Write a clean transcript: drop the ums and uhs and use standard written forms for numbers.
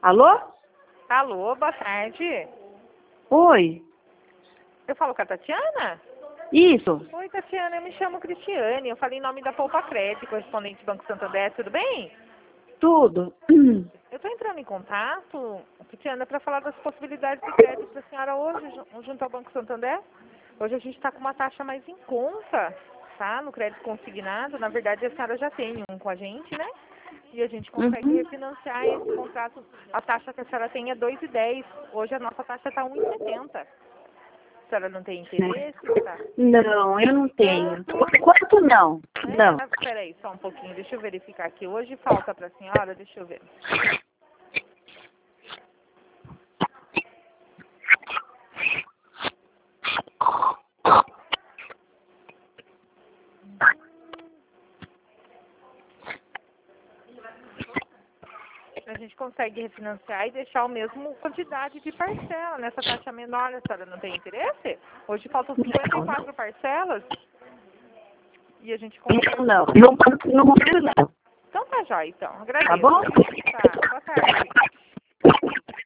Alô? Alô, boa tarde. Oi. Eu falo com a Tatiana? Isso. Oi, Tatiana, eu me chamo Cristiane. Eu falei em nome da Poupa Crédito, correspondente Banco Santander, tudo bem? Tudo. Eu estou entrando em contato, Tatiana, para falar das possibilidades de crédito da senhora hoje, junto ao Banco Santander. Hoje a gente está com uma taxa mais em conta, tá? No crédito consignado. Na verdade, a senhora já tem um com a gente, né? E a gente consegue refinanciar esse contrato. A taxa que a senhora tem é 2,10. Hoje a nossa taxa está 1,70. A senhora não tem interesse? Tá? Não, eu não tenho. Por enquanto não. Não. Espera aí, só um pouquinho. Deixa eu verificar aqui. Hoje falta para a senhora, deixa eu ver. A gente consegue refinanciar e deixar o mesmo quantidade de parcela nessa taxa menor. A senhora não tem interesse? Hoje faltam 54 parcelas e a gente consegue... Não. Não quero não. Então tá jóia, então. Agradeço. Tá bom? Tá, boa tarde.